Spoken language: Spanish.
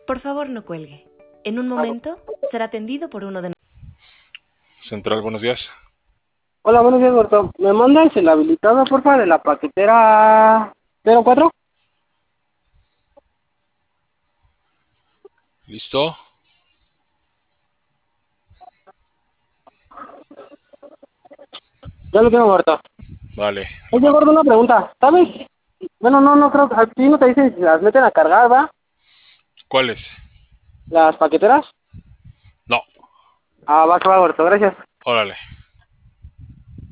Por favor, no cuelgue. En un momento será atendido por uno de nosotros. Central, buenos días. Hola, buenos días, Berto. ¿Me mandas el habilitado, porfa, de la paquetera 04? ¿Listo? Ya lo tengo, Berto. Vale, le Oye, mando. Gordo, una pregunta. ¿Sabes? Bueno, no creo que aquí no te dicen si las meten a cargar, ¿va? ¿Cuáles? Las paqueteras. No, Ah, va, que va, Berto. Gracias. órale.